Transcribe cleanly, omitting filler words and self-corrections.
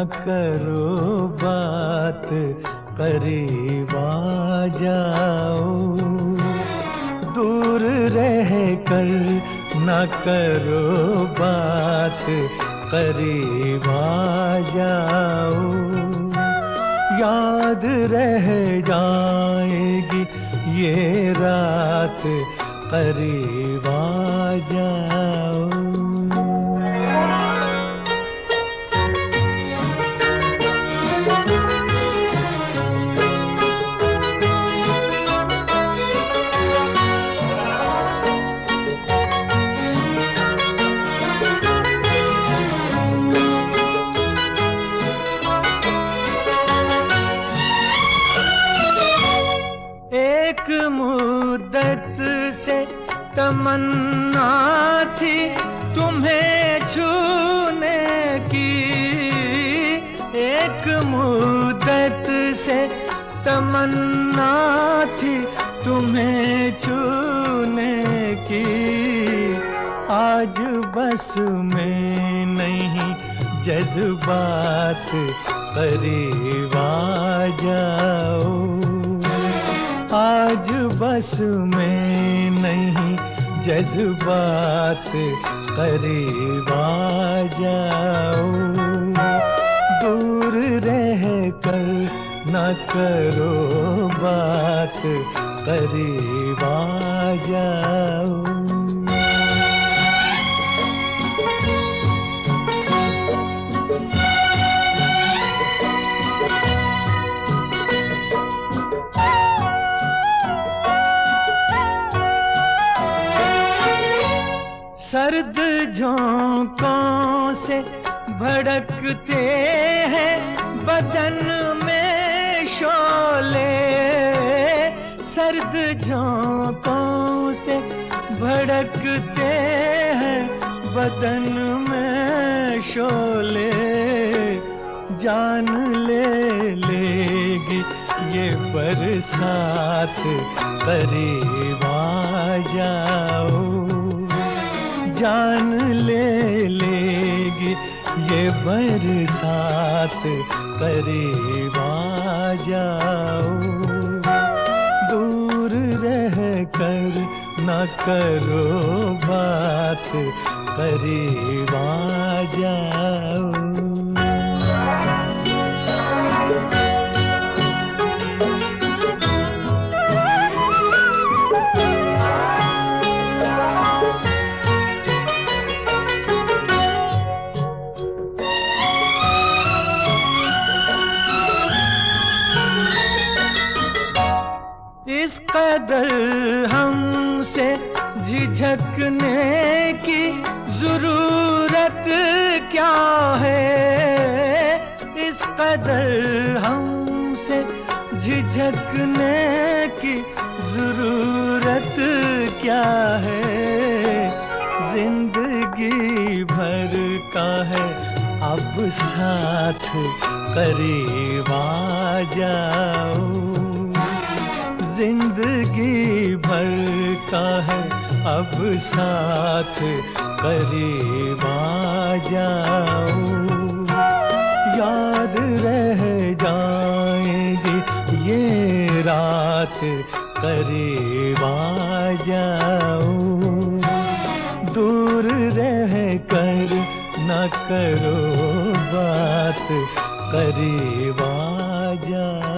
करो बात, करीब आ जाओ। दूर रह कर न करो बात, करीब आ जाओ। याद रह जाएगी ये रात, करीब आ जाओ। एक मुद्दत से तमन्ना थी तुम्हें छूने की, एक मुद्दत से तमन्ना थी तुम्हें छूने की। आज बस में नहीं जज्बात, करीब आ जाओ। आज बस में नहीं जज्बात, करीब आ जाओ। दूर रह कर न करो बात, करीब आ जाओ। सर्द झोंकों से भड़कते हैं बदन में शोले, सर्द झोंकों से भड़कते हैं बदन में शोले। जान ले लेगी ये बरसात, करीब आ जाओ। जान ले लेगी ये बरसात, करीब आ जाओ। दूर रह कर न करो बात, करीब आ जाओ। इस कदर हमसे झिझकने की जरूरत क्या है, इस कदर हमसे झिझकने की जरूरत क्या है। जिंदगी भर का है अब साथ, करीब आ जाओ। जिंदगी भर का है अब साथ, करीब आ जाओ। याद रह जाएगी ये रात, करीब आ जाओ। दूर रह कर न करो बात, करीब आ जाओ।